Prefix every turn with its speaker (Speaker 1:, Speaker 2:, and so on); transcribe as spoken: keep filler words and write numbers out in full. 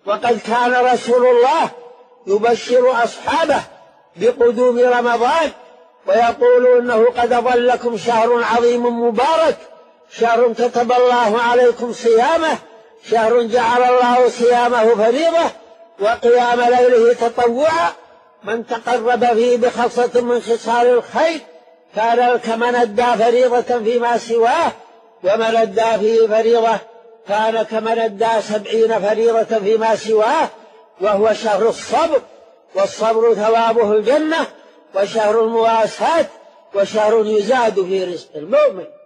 Speaker 1: وقد كان رسول الله يبشر أصحابه بقدوم رمضان ويقول إنه قد ظلكم شهر عظيم مبارك، شهر كتب الله عليكم صيامه، شهر جعل الله صيامه فريضة وقيام ليله تطوعا، من تقرب فيه بخصلة من خصال الخير كان كمن أدى فريضة فيما سواه، ومن أدى فيه فريضة كان كمن أدى سبعين فريضة فيما سواه، وهو شهر الصبر، والصبر ثوابه الجنة، وشهر المواساة، وشهر يزاد في رزق المؤمن.